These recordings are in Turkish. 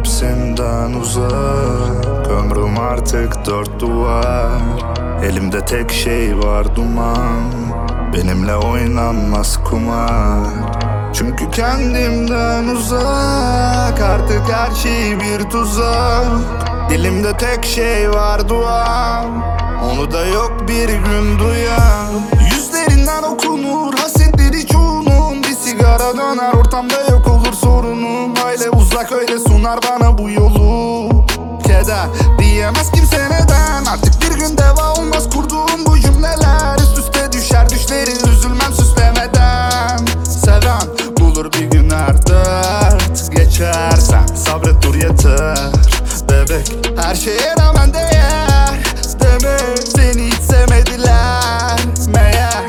hepsinden uzak. Ömrüm artık dört duvar. Elimde tek şey var, duman. Benimle oynanmaz kumar. Çünkü kendimden uzak. Artık her şey bir tuzak. Dilimde tek şey var, dua. Onu da yok bir gün duyan. Yüzlerinden okunur hasetleri çoğunun. Bir sigara döner, ortamda yok olur sorunum. Öyle uzak, öyle sunar bana bu yolu. Keder diyemez kimse neden. Artık bir gün deva olmaz kurduğum bu cümleler. Üst üste düşer düşleri, üzülmem süslemeden. Seven bulur bir gün her dert. Geçersen sabret, dur yeter. Bebek her şeye rağmen değer. Demek seni hiç sevmediler meğer.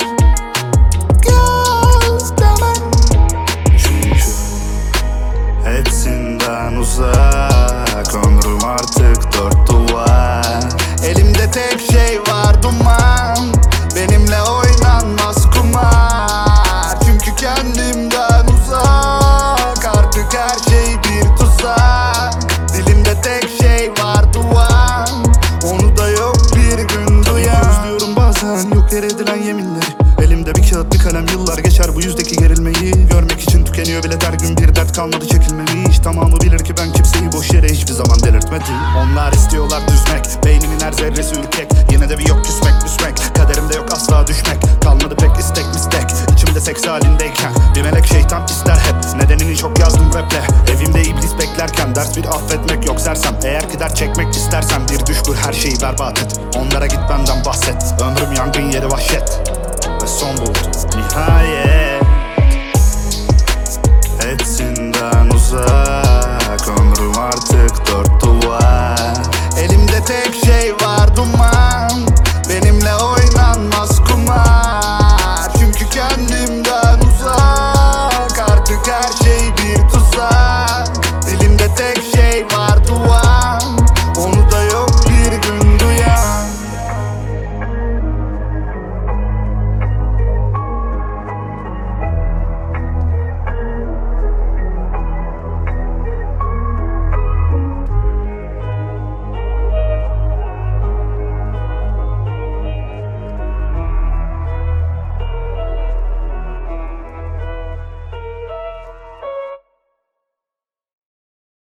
Gel deme. Çünkü hepsinden uzak. Ömrüm artık dört duvar. Elimde tek şey var, duman. Benimle oynanmaz kumar. Çünkü kendimden uzak. Artık her şey bir tuzak. Dilimde tek şey var, duan. Onu da yok bir gün duyan. Özlüyorum bazen yok yer edilen yeminleri. Elimde bir kağıt bir kalem, yıllar geçer bu yüzdeki gerilmeyi. Görmek için tükeniyor bile her gün, bir dert kalmadı çekilmemiş. Tamamı bilir ki ben kimseyi boş yere hiçbir zaman delirtmedim. Onlar istiyorlar düzmek, beynimin her zerresi ürkek. Yine de bir yok küsmek müsmek, kaderimde yok asla düşmek. Kalmadı pek istek mistek, içimde seks halindeyken. Bir melek şeytan ister hep, nedenini çok yazdım raple. Evimde iblis beklerken, ders bir affetmek yok sersem. Eğer ki dert çekmek istersen bir düş kur, her şeyi berbat et. Onlara git benden bahset, ömrüm yangın yeri vahşet. Ve son buldu nihayet. Hepsinden uzak. Ömrüm